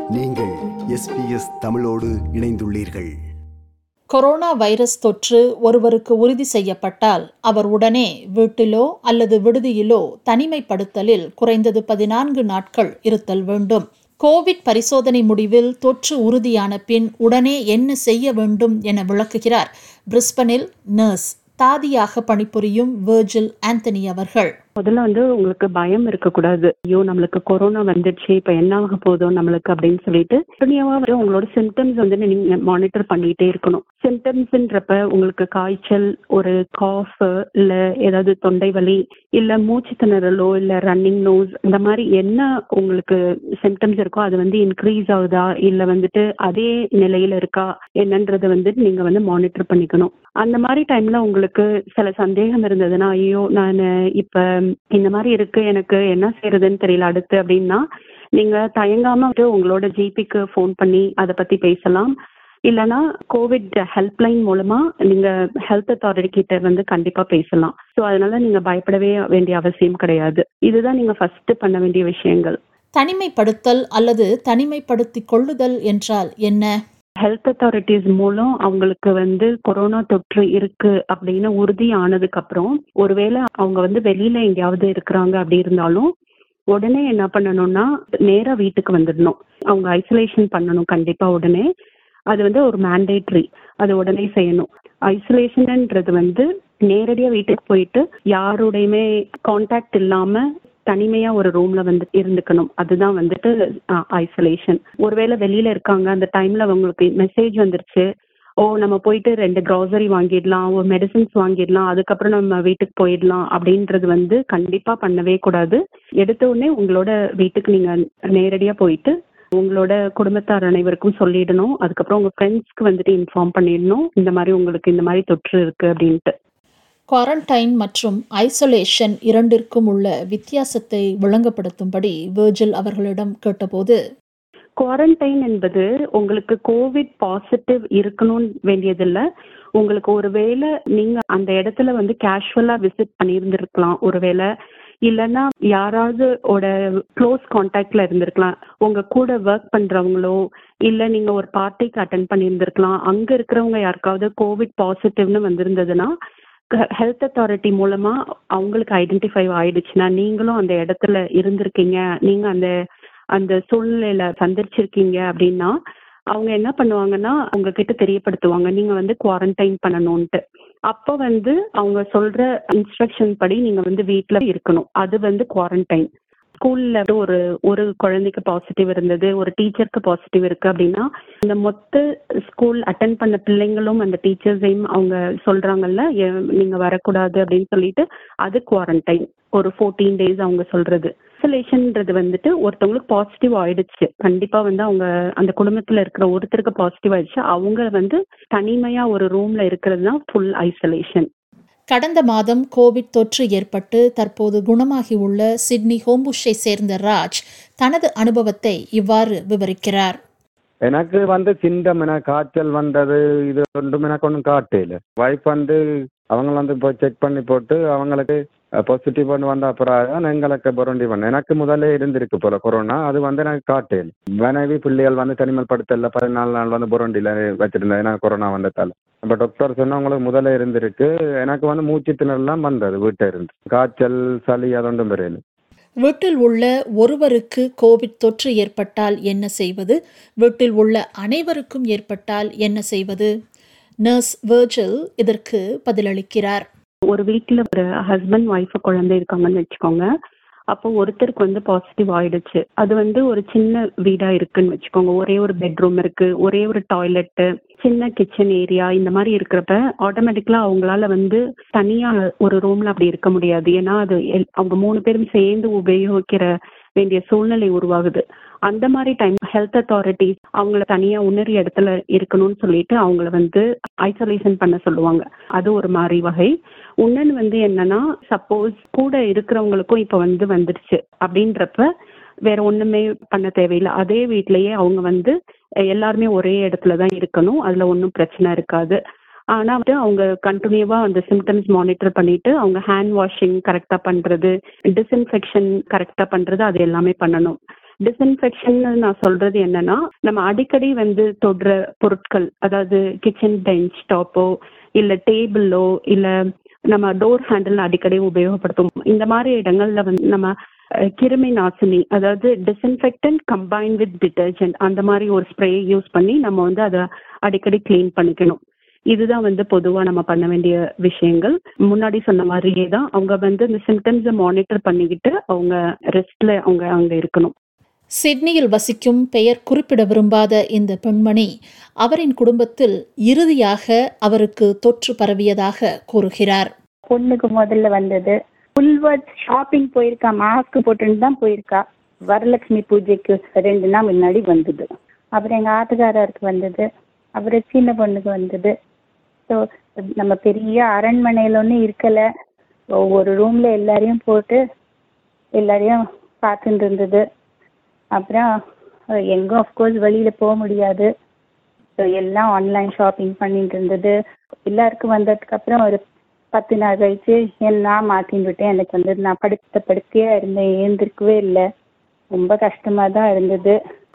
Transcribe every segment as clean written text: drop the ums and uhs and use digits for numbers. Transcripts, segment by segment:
நீங்கள் SBS தமிழோடு இணைந்துள்ளீர்கள். கொரோனா வைரஸ் தொற்று ஒருவருக்கு உறுதி செய்யப்பட்டால் அவர் உடனே வீட்டிலோ அல்லது விடுதியிலோ தனிமைப்படுத்தலில் குறைந்தது 14 நாட்கள் இருத்தல் வேண்டும். கோவிட் பரிசோதனை முடிவில் தொற்று உறுதியான பின் உடனே என்ன செய்ய வேண்டும் என விளக்குகிறார் பிரிஸ்பனில் நர்ஸ் தாதியாக பணிபுரியும் வெர்ஜில் ஆந்தனி அவர்கள். முதல்ல உங்களுக்கு பயம் இருக்கக்கூடாது. ஐயோ நம்மளுக்கு கொரோனா வந்துடுச்சு, இப்ப என்ன ஆக போதோ நம்மளுக்கு அப்படின்னு சொல்லிட்டு கண்டினியூவா உங்களோட சிம்டம்ஸ் நீங்க மானிட்டர் பண்ணிட்டே இருக்கணும். சிம்டம்ஸ்ன்றப்ப உங்களுக்கு காய்ச்சல், ஒரு காஃப், இல்ல ஏதாவது தொண்டை வலி, இல்ல மூச்சு திணறலோ, இல்ல ரன்னிங் நோஸ், இந்த மாதிரி என்ன உங்களுக்கு சிம்டம்ஸ் இருக்கோ அது இன்க்ரீஸ் ஆகுதா இல்ல அதே நிலையில இருக்கா என்னன்றத நீங்க மானிட்டர் பண்ணிக்கணும். அந்த மாதிரி டைம்ல உங்களுக்கு சில சந்தேகம் இருந்ததுன்னா, ஐயோ நான் இப்ப இந்த மாதிரி இருக்கு, எனக்கு என்ன செய்யறதுன்னு தெரியல அடுத்து அப்படின்னா, நீங்க தயங்காம உங்களோட ஜிபிக்கு ஃபோன் பண்ணி அதை பத்தி பேசலாம். இல்லைன்னா கோவிட் ஹெல்ப்லைன் மூலமா நீங்க ஹெல்த் அத்தாரிட்டி கிட்ட கண்டிப்பா பேசலாம். ஸோ அதனால நீங்க பயப்படவே வேண்டிய அவசியம் கிடையாது. இதுதான் நீங்க ஃபர்ஸ்ட் பண்ண வேண்டிய விஷயங்கள். தனிமைப்படுத்தல் அல்லது தனிமைப்படுத்திக் கொள்ளுதல் என்றால் என்ன? ஹெல்த் அத்தாரிட்டிஸ் மூலம் அவங்களுக்கு கொரோனா தொற்று இருக்கு அப்படின்னு உறுதி ஆனதுக்கு அப்புறம், ஒருவேளை அவங்க வெளியில எங்கேயாவது இருக்கிறாங்க அப்படி இருந்தாலும் உடனே என்ன பண்ணணும்னா நேரா வீட்டுக்கு வந்துடணும். அவங்க ஐசோலேஷன் பண்ணணும் கண்டிப்பா உடனே. அது ஒரு மேண்டேட்ரி, அது உடனே செய்யணும். ஐசோலேஷன்ன்றது நேரடியா வீட்டுக்கு போயிட்டு யாருடையுமே கான்டாக்ட் இல்லாம தனிமையா ஒரு ரூம்ல இருந்துக்கணும். அதுதான் ஐசோலேஷன். ஒருவேளை வெளியில இருக்காங்க, அந்த டைம்ல அவங்களுக்கு மெசேஜ் வந்துருச்சு, நம்ம போயிட்டு 2 கிராசரி வாங்கிடலாம், ஒரு மெடிசின்ஸ் வாங்கிடலாம், அதுக்கப்புறம் நம்ம வீட்டுக்கு போயிடலாம் அப்படின்றது கண்டிப்பா பண்ணவே கூடாது. எடுத்த உடனே உங்களோட வீட்டுக்கு நீங்க நேரடியா போயிட்டு உங்களோட குடும்பத்தார் அனைவருக்கும் சொல்லிடணும். அதுக்கப்புறம் உங்க ஃப்ரெண்ட்ஸ்க்கு இன்ஃபார்ம் பண்ணிடணும், இந்த மாதிரி உங்களுக்கு இந்த மாதிரி தொற்று இருக்கு அப்படின்ட்டு. குவாரண்டைன் மற்றும் ஐசோலேஷன் இரண்டிற்கும் உள்ள வித்தியாசத்தை விளங்கப்படுத்தும்படி வெர்ஜில் அவர்களிடம் கேட்டபோது, குவாரண்டைன் என்பது உங்களுக்கு கோவிட் பாசிட்டிவ் இருக்கணும் வேண்டியதில்லை. உங்களுக்கு ஒருவேளை நீங்க அந்த இடத்துல கேஷுவலா விசிட் பண்ணியிருந்திருக்கலாம், ஒருவேளை இல்லைன்னா யாராவது க்ளோஸ் கான்டாக்ட்ல இருந்திருக்கலாம், உங்க கூட ஒர்க் பண்றவங்களோ இல்ல நீங்க ஒரு பார்ட்டிக்கு அட்டென்ட் பண்ணியிருந்திருக்கலாம். அங்க இருக்கிறவங்க யாருக்காவது கோவிட் பாசிட்டிவ்னு வந்திருந்ததுன்னா ஹெல்த் அத்தாரிட்டி மூலமா அவங்களுக்கு ஐடென்டிஃபை ஆயிடுச்சுன்னா, நீங்களும் அந்த இடத்துல இருந்திருக்கீங்க, நீங்க அந்த சூழ்நிலையில சந்திச்சிருக்கீங்க அப்படின்னா அவங்க என்ன பண்ணுவாங்கன்னா உங்ககிட்ட தெரியப்படுத்துவாங்க, நீங்க குவாரண்டைன் பண்ணணும்ட்டு. அப்போ அவங்க சொல்ற இன்ஸ்ட்ரக்ஷன் படி நீங்க வீட்டுல இருக்கணும். அது குவாரண்டைன். ஸ்கூல்ல ஒரு குழந்தைக்கு பாசிட்டிவ் இருந்தது, ஒரு டீச்சருக்கு பாசிட்டிவ் இருக்கு அப்படின்னா இந்த மொத்த ஸ்கூல் அட்டென்ட் பண்ண பிள்ளைங்களும் அந்த டீச்சர்ஸையும் அவங்க சொல்றாங்கல்ல நீங்க வரக்கூடாது அப்படின்னு சொல்லிட்டு, அது குவாரண்டைன். ஒரு 14 days அவங்க சொல்றது. ஐசோலேஷன்ன்றது ஒருத்தவங்களுக்கு பாசிட்டிவ் ஆயிடுச்சு, கண்டிப்பா அவங்க அந்த குடும்பத்துல இருக்கிற ஒருத்தருக்கு பாசிட்டிவ் ஆயிடுச்சு, அவங்க தனிமையா ஒரு ரூம்ல இருக்கிறது தான் ஃபுல் ஐசோலேஷன். கடந்த மாதம் கோவிட் தொற்று ஏற்பட்டு தற்போது குணமாகி உள்ள சிட்னி ஹோம்புஷை சேர்ந்த ராஜ் தனது அனுபவத்தை இவ்வாறு விவரிக்கிறார். எனக்கு சிண்டம், எனக்கு காய்ச்சல் வந்தது, இது ஒன்றும் எனக்கு ஒன்றும் காட்டல. வைஃப் அவங்க இப்போ செக் பண்ணி போட்டு அவங்களுக்கு பாசிட்டிவ் வந்த அப்புறம் எங்களுக்கு பொருண்டி பண்ண. எனக்கு முதல்ல இருந்திருக்கு போல கொரோனா, அது எனக்கு காட்டல. மனைவி பிள்ளைகள் தனிமைப்படுத்தல 14 நாள் பொருண்டில வச்சிருந்தேன் எனக்கு கொரோனா வந்ததால. இப்போ டாக்டர் சொன்னா உங்களுக்கு முதல்ல இருந்திருக்கு. எனக்கு மூச்சு திணறலாம் வந்தது வீட்டை இருந்து, காய்ச்சல் சளி அதொன்றும் பெரியல. வீட்டில் உள்ள ஒருவருக்கு கோவிட் தொற்று ஏற்பட்டால் என்ன செய்வது? வீட்டில் உள்ள அனைவருக்கும் ஏற்பட்டால் என்ன செய்வது? நர்ஸ் வெர்ஜில் இதற்கு பதிலளிக்கிறார். ஒரு வீட்டுல ஒரு ஹஸ்பண்ட் ஒய்ஃப் குழந்தை இருக்காங்கன்னு வச்சுக்கோங்க. அப்போ ஒருத்தருக்கு பாசிட்டிவ் ஆயிடுச்சு. அது ஒரு சின்ன வீடா இருக்குன்னு வச்சுக்கோங்க. ஒரே ஒரு பெட்ரூம் இருக்கு, ஒரே ஒரு டாய்லெட், சின்ன கிச்சன் ஏரியா, இந்த மாதிரி இருக்கிறப்ப ஆட்டோமேட்டிக்கலா அவங்களால தனியா ஒரு ரூம்ல அப்படி இருக்க முடியாது. ஏன்னா அது அவங்க 3 பேரும் சேர்ந்து உபயோகிக்கிற வேண்டிய சூழ்நிலை உருவாகுது. அந்த மாதிரி டைம் ஹெல்த் அத்தாரிட்டிஸ் அவங்கள தனியா உணரி இடத்துல இருக்கணும்னு சொல்லிட்டு அவங்கள ஐசோலேஷன் பண்ண சொல்லுவாங்க. அது ஒரு மாதிரி வகை. இன்னொன்னு என்னன்னா, சப்போஸ் கூட இருக்கிறவங்களுக்கும் இப்ப வந்துருச்சு அப்படின்றப்ப வேற ஒண்ணுமே பண்ண தேவையில்லை. அதே வீட்லயே அவங்க எல்லாருமே ஒரே இடத்துலதான் இருக்கணும், அதுல ஒன்றும் பிரச்சனை இருக்காது. ஆனா அவங்க கண்டினியூவா அந்த சிம்டம்ஸ் மானிட்டர் பண்ணிட்டு அவங்க ஹேண்ட் வாஷிங் கரெக்டா பண்றது, டிஸ்இன்ஃபெக்ஷன் கரெக்டா பண்றது, அது எல்லாமே பண்ணணும். டிஸ்இன்ஃபெக்ஷன் நான் சொல்றது என்னன்னா, நம்ம அடிக்கடி வந்து தொடுற பொருட்கள், அதாவது கிச்சன் பெஞ்ச் டாப்போ இல்ல டேபிளோ இல்ல நம்ம டோர் ஹேண்டில் அடிக்கடி உபயோகப்படுத்தும் இந்த மாதிரி இடங்கள்ல வந்து நம்ம கிருமி நாசினி, அதாவது டிஸ்இன்ஃபெக்டன்ட் கம்பைன் வித் டிட்டர்ஜென்ட், அந்த மாதிரி ஒரு ஸ்ப்ரே யூஸ் பண்ணி நம்ம வந்து அதை அடிக்கடி கிளீன் பண்ணிக்கணும். இதுதான் வந்து பொதுவா நம்ம பண்ண வேண்டிய விஷயங்கள். முன்னாடி சொன்ன மாதிரியே தான் அவங்க வந்து இந்த சிம்டம்ஸை மானிட்டர் பண்ணிக்கிட்டு அவங்க ரெஸ்ட்ல அவங்க அங்க இருக்கணும். சிட்னியில் வசிக்கும் பெயர் குறிப்பிட விரும்பாத இந்த பெண்மணி அவரின் குடும்பத்தில் இறுதியாக அவருக்கு தொற்று பரவியதாக கூறுகிறார். பொண்ணுக்கு முதல்ல வந்தது, புல்வர்ட் ஷாப்பிங் போயிருக்கா, மாஸ்க் போட்டுன்னு தான் போயிருக்கா. வரலட்சுமி பூஜைக்கு 2 நாள் முன்னாடி வந்தது. அப்புறம் எங்கள் ஆத்துக்காரருக்கு வந்தது, அப்புறம் சின்ன பொண்ணுக்கு வந்தது. ஸோ நம்ம பெரிய அரண்மனையில் ஒன்றும் இருக்கலை, ஒரு ரூமில் எல்லாரையும் போட்டு எல்லாரையும் பார்த்துட்டு இருந்தது. அப்புறம் எங்கும் அஃப்கோர்ஸ் வெளியில் போக முடியாது, ஸோ எல்லாம் ஆன்லைன் ஷாப்பிங் பண்ணிட்டு இருந்தது. எல்லாருக்கும் வந்ததுக்கப்புறம் ஒரு 10 நாள் கழிச்சு நான் மாற்றின்னு விட்டேன். எனக்கு வந்து நான் படுக்கையாக இருந்தேன், ஏந்திருக்கவே இல்லை, ரொம்ப கஷ்டமாக தான் இருந்தது.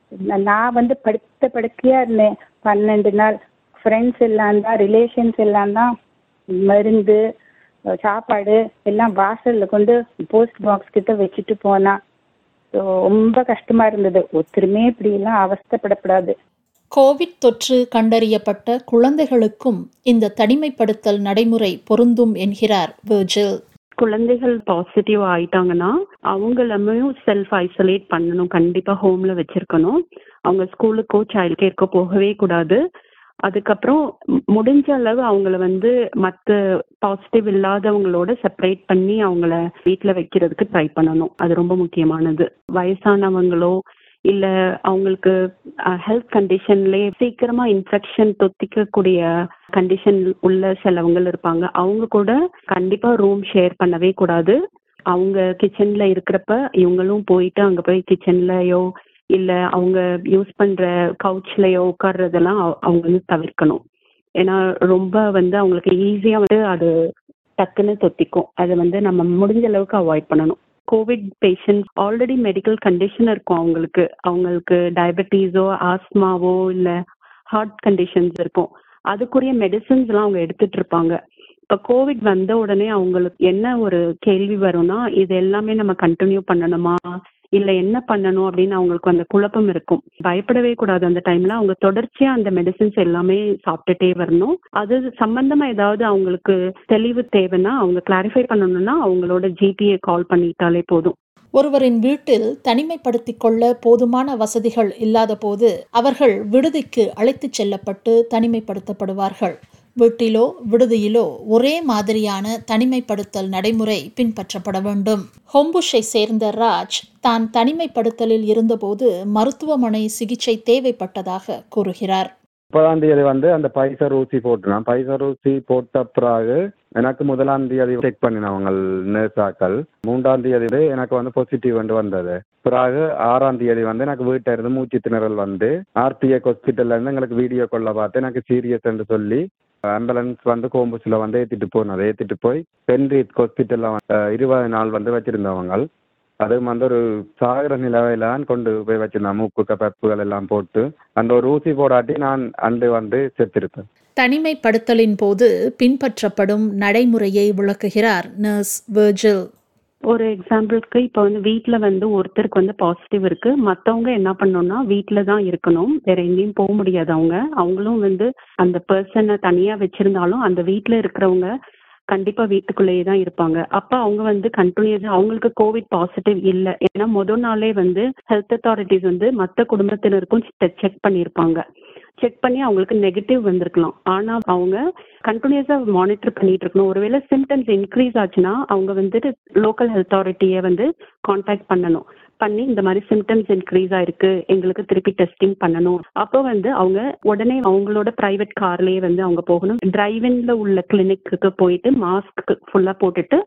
நான் வந்து படுக்கையாக இருந்தேன் 12 நாள். ஃப்ரெண்ட்ஸ் எல்லாம் தான், ரிலேஷன்ஸ் எல்லாம் தான் மருந்து சாப்பாடு எல்லாம் வாசலில் கொண்டு போஸ்ட் பாக்ஸ் கிட்ட வச்சுட்டு போனா. ஸோ ரொம்ப கஷ்டமாக இருந்தது. ஒருத்தருமே இப்படியெல்லாம் அவஸ்தைப்படக்கூடாது. கோவிட் தொற்று கண்டறியப்பட்ட குழந்தைகளுக்கும் இந்த தனிமைப்படுத்தல் நடைமுறை பொருந்தும் என்கிறார் வெர்ஜில். குழந்தைகள் பாசிட்டிவ் ஆயிட்டாங்கன்னா அவங்களுமே செல்ஃப் ஐசோலேட் பண்ணணும், கண்டிப்பா ஹோம்ல வச்சிருக்கணும். அவங்க ஸ்கூலுக்கோ சைல்ட் கேருக்கோ போகவே கூடாது. அதுக்கப்புறம் முடிஞ்ச அளவு அவங்கள வந்து மற்ற பாசிட்டிவ் இல்லாதவங்களோட செப்பரேட் பண்ணி அவங்கள வீட்டில் வைக்கிறதுக்கு ட்ரை பண்ணணும். அது ரொம்ப முக்கியமானது. வயசானவங்களோ இல்ல அவங்களுக்கு ஹெல்த் கண்டிஷன்லயே சீக்கிரமா இன்ஃபெக்ஷன் தொத்திக்கக்கூடிய கண்டிஷன் உள்ள சிலவங்க இருப்பாங்க. அவங்க கூட கண்டிப்பா ரூம் ஷேர் பண்ணவே கூடாது. அவங்க கிச்சன்ல இருக்கிறப்ப இவங்களும் போயிட்டு அங்க போய் கிச்சன்லயோ இல்ல அவங்க யூஸ் பண்ற கவுச்லயோ உட்கார்றதெல்லாம் அவங்க வந்து தவிர்க்கணும். ஏன்னா ரொம்ப வந்து அவங்களுக்கு ஈஸியா வந்து அது டக்குன்னு தொத்திக்கும். அதை வந்து நம்ம முடிஞ்ச அளவுக்கு அவாய்ட் பண்ணணும். Covid patients already medical condition இருக்கும், அவங்களுக்கு டயபெட்டிஸோ ஆஸ்மாவோ இல்ல ஹார்ட் கண்டிஷன்ஸ் இருக்கும். அதுக்குரிய மெடிசன்ஸ் எல்லாம் அவங்க எடுத்துட்டு இருப்பாங்க. இப்ப கோவிட் வந்த உடனே அவங்களுக்கு என்ன ஒரு கேள்வி வரும்னா, இது எல்லாமே நம்ம கண்டினியூ பண்ணணுமா இல்ல என்ன பண்ணணும் அப்படின்னு அவங்களுக்கு அந்த குழப்பம் இருக்கும். பயப்படவே கூடாது. அந்த டைம்ல அவங்க தொடர்ச்சியா அந்த மெடிசின்ஸ் எல்லாமே சாப்பிட்டுட்டே வரணும். அது சம்பந்தமா ஏதாவது அவங்களுக்கு தெளிவு தேவைன்னா, அவங்க கிளாரிஃபை பண்ணணும்னா அவங்களோட ஜிபியை கால் பண்ணிட்டாலே போதும். ஒருவரின் வீட்டில் தனிமைப்படுத்திக் கொள்ள போதுமான வசதிகள் இல்லாத போது அவர்கள் விடுதிக்கு அழைத்துச் செல்லப்பட்டு தனிமைப்படுத்தப்படுவார்கள். வீட்டிலோ விடுதியிலோ ஒரே மாதிரியான தனிமைப்படுத்தல் நடைமுறை பின்பற்றப்பட வேண்டும். ஹொம்புஷை சேர்ந்த ராஜ் தான் தனிமைப்படுத்தலில் இருந்தபோது மருத்துவமனை சிகிச்சை தேவைப்பட்டதாக கூறுகிறார். 30ஆம் தேதி வந்து அந்த பைசர் ஊசி போட்டுனான். பைசர் ஊசி போட்ட பிறகு எனக்கு 1ஆம் தேதி செக் பண்ணினவங்க நர்ஸாக்கள். 3ஆம் தேதி எனக்கு வந்து பாசிட்டிவ் வந்தது. பிறகு 6ஆம் தேதி வந்து எனக்கு வீட்டை இருந்து மூச்சு திணறல் வந்து ஆர்டிஎக் ஹாஸ்பிட்டல்ல இருந்து எங்களுக்கு வீடியோ கால்ல பார்த்து எனக்கு சீரியஸ் என்று சொல்லி ஆம்புலன்ஸ் வந்து கோம்புஸ்ல வந்து ஏற்றிட்டு போய் பென்ரீத் ஹாஸ்பிட்டல்ல 20 நாள் வந்து வச்சிருந்தவங்க. அது வந்து ஒரு சாகர நிலவையிலான் கொண்டு போய் வச்சிருந்தேன். மூக்கு கப்பப்புகள் எல்லாம் போட்டு அந்த ஒரு ஊசி போடாட்டி நான் அண்டு வந்து செத்திருப்பேன். தனிமைப்படுத்தலின் போது பின்பற்றப்படும் நடைமுறையை விளக்குகிறார் நர்ஸ் வெர்ஜில். ஒரு எக்ஸாம்பிளுக்கு இப்போ வந்து வீட்டில் வந்து ஒருத்தருக்கு வந்து பாசிட்டிவ் இருக்கு, மற்றவங்க என்ன பண்ணணும்னா வீட்டில் தான் இருக்கணும், வேற எங்கேயும் போக முடியாது. அவங்களும் வந்து அந்த பர்சனை தனியாக வச்சிருந்தாலும் அந்த வீட்டில் இருக்கிறவங்க கண்டிப்பா வீட்டுக்குள்ளேயே தான் இருப்பாங்க. அப்ப அவங்க வந்து கண்டினியூஸா அவங்களுக்கு கோவிட் பாசிட்டிவ் இல்லை. ஏன்னா முதல் நாளே வந்து ஹெல்த் அத்தாரிட்டிஸ் வந்து மற்ற குடும்பத்தினருக்கும் செக் பண்ணியிருப்பாங்க. செக் பண்ணி அவங்களுக்கு நெகட்டிவ் வந்திருக்கலாம். ஆனா அவங்க கண்டினியூஸா மானிட்டர் பண்ணிட்டு இருக்கணும். ஒருவேளை சிம்டம்ஸ் இன்க்ரீஸ் ஆச்சுன்னா அவங்க வந்துட்டு லோக்கல் ஹெல்த் அத்தாரிட்டியை வந்து கான்டாக்ட் பண்ணி இந்த மாதிரி சிம்டம்ஸ் இன்க்ரீஸ் ஆயிருக்கு, எங்களுக்கு திருப்பி டெஸ்டிங் பண்ணணும். அப்போ வந்து அவங்க உடனே அவங்களோட பிரைவேட் கார்லயே வந்து அவங்க போகணும். டிரைவின்ல உள்ள கிளினிக்கு போயிட்டு மாஸ்க் ஃபுல்லா போட்டுட்டு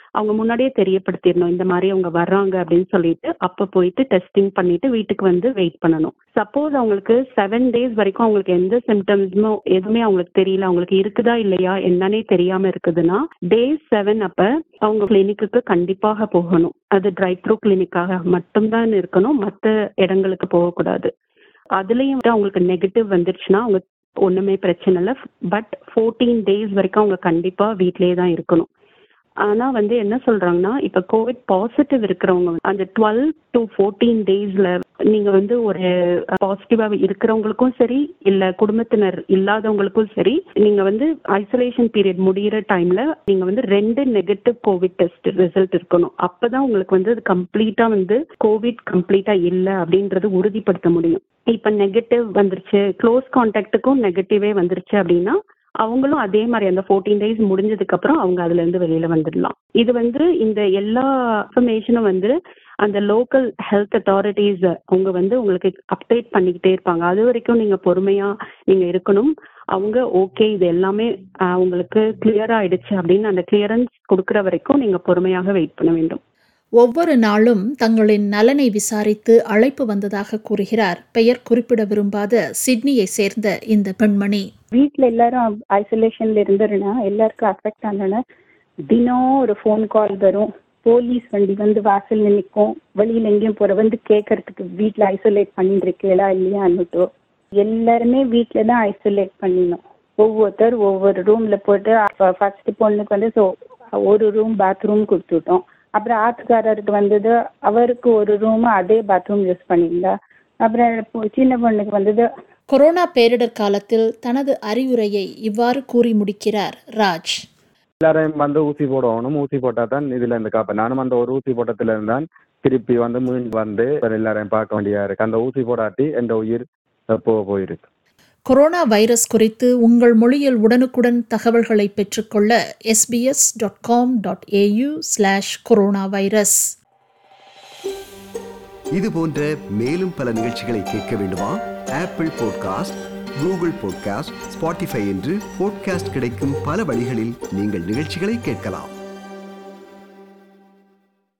அவங்க முன்னாடியே தெரியப்படுத்திடணும் இந்த மாதிரி அவங்க வர்றாங்க அப்படின்னு சொல்லிட்டு அப்ப போயிட்டு டெஸ்டிங் பண்ணிட்டு வீட்டுக்கு வந்து வெயிட் பண்ணணும். சப்போஸ் அவங்களுக்கு 7 days வரைக்கும் அவங்களுக்கு எந்த சிம்டம்ஸும் எதுவுமே அவங்களுக்கு தெரியல, அவங்களுக்கு இருக்குதா இல்லையா என்னன்னே தெரியாம இருக்குதுன்னா Day 7 அப்ப அவங்க கிளினிக்கு கண்டிப்பாக போகணும். அது டிரைவ் த்ரூ கிளினிக்காக மட்டும்தான் இருக்கணும், மற்ற இடங்களுக்கு போகக்கூடாது. அதுலயும் அவங்களுக்கு நெகட்டிவ் வந்துருச்சுன்னா அவங்க ஒண்ணுமே பிரச்சனை இல்லை. பட் 14 days வரைக்கும் அவங்க கண்டிப்பா வீட்லயே தான் இருக்கணும். ஆனா வந்து என்ன சொல்றாங்கன்னா இப்ப கோவிட் பாசிட்டிவ் இருக்கிறவங்க அந்த 12 to 14 daysல நீங்க வந்து ஒரு பாசிட்டிவா இருக்கிறவங்களுக்கும் சரி இல்ல குடும்பத்தினர் இல்லாதவங்களுக்கும் சரி நீங்க வந்து ஐசோலேஷன் பீரியட் முடியிற டைம்ல நீங்க வந்து 2 நெகட்டிவ் கோவிட் டெஸ்ட் ரிசல்ட் இருக்கணும். அப்பதான் உங்களுக்கு வந்து அது கம்ப்ளீட்டா வந்து கோவிட் கம்ப்ளீட்டா இல்லை அப்படின்றது உறுதிப்படுத்த முடியும். இப்ப நெகட்டிவ் வந்துருச்சு, க்ளோஸ் கான்டாக்டுக்கும் நெகட்டிவே வந்துருச்சு அப்படின்னா அவங்களும் அதே மாதிரி அந்த 14 days முடிஞ்சதுக்கு அப்புறம் அவங்க அதுல இருந்து வெளியில வந்துடலாம். இது வந்து இந்த எல்லா இன்ஃபர்மேஷனும் வந்து அந்த லோக்கல் ஹெல்த் அத்தாரிட்டிஸ் அவங்க வந்து உங்களுக்கு அப்டேட் பண்ணிக்கிட்டே இருப்பாங்க. அது வரைக்கும் நீங்க பொறுமையா நீங்க இருக்கணும். அவங்க ஓகே இது எல்லாமே உங்களுக்கு கிளியர் ஆயிடுச்சு அப்படின்னு அந்த கிளியரன்ஸ் கொடுக்கற வரைக்கும் நீங்க பொறுமையாக வெயிட் பண்ண வேண்டும். ஒவ்வொரு நாளும் தங்களின் நலனை விசாரித்து அழைப்பு வந்ததாக கூறுகிறார் பெயர் குறிப்பிட விரும்பாத சிட்னியை சேர்ந்த இந்த பெண்மணி. வீட்டில் எல்லாரும் ஐசோலேஷன்ல இருந்துருன்னா எல்லாருக்கும் அஃபெக்ட் ஆனா தினம் ஒரு ஃபோன் கால் வரும், போலீஸ் வண்டி வந்து வாசல் நிற்கும், வெளியில எங்கேயும் போற வந்து கேட்கறதுக்கு வீட்டில் ஐசோலேட் பண்ணிட்டு இருக்கீங்களா இல்லையா அன்னுட்டோ. எல்லாருமே வீட்டில தான் ஐசோலேட் பண்ணிடணும். ஒவ்வொருத்தர் ஒவ்வொரு ரூம்ல போட்டு ஃபர்ஸ்ட் பொண்ணுக்கு வந்து ஒரு ரூம் பாத்ரூம் கொடுத்துட்டோம். அப்புறம் ஆத்துக்காரருக்கு வந்தது அவருக்கு ஒரு ரூம் அதே பாத்ரூம் யூஸ் பண்ணியிருந்தா. அப்புறம் சின்ன பொண்ணுக்கு வந்தது. கொரோனா பேரிடர் காலத்தில் தனது அறிவுரையை இவ்வாறு கூறி முடிக்கிறார் ராஜ். எல்லாரையும் வந்து ஊசி போடணும், ஊசி போட்டா தான் இதுல இருந்து காப்பேன். நானும் அந்த ஒரு ஊசி போட்டத்துல இருந்தான் திருப்பி வந்து மீண்டு வந்து எல்லாரையும் பார்க்க வேண்டியா இருக்கு. அந்த ஊசி போடாட்டி எந்த உயிர் போயிருக்கு. கொரோனா வைரஸ் குறித்து உங்கள் மொழியில் உடனுக்குடன் தகவல்களை பெற்றுக்கொள்ள sbs.com.au/coronavirus. இது போன்ற மேலும் பல நிகழ்ச்சிகளை கேட்க வேண்டுமா? Apple podcast, Google podcast, Spotify என்று பாட்காஸ்ட் கிடைக்கும் பல வழிகளில் நீங்கள் நிகழ்ச்சிகளை கேட்கலாம்.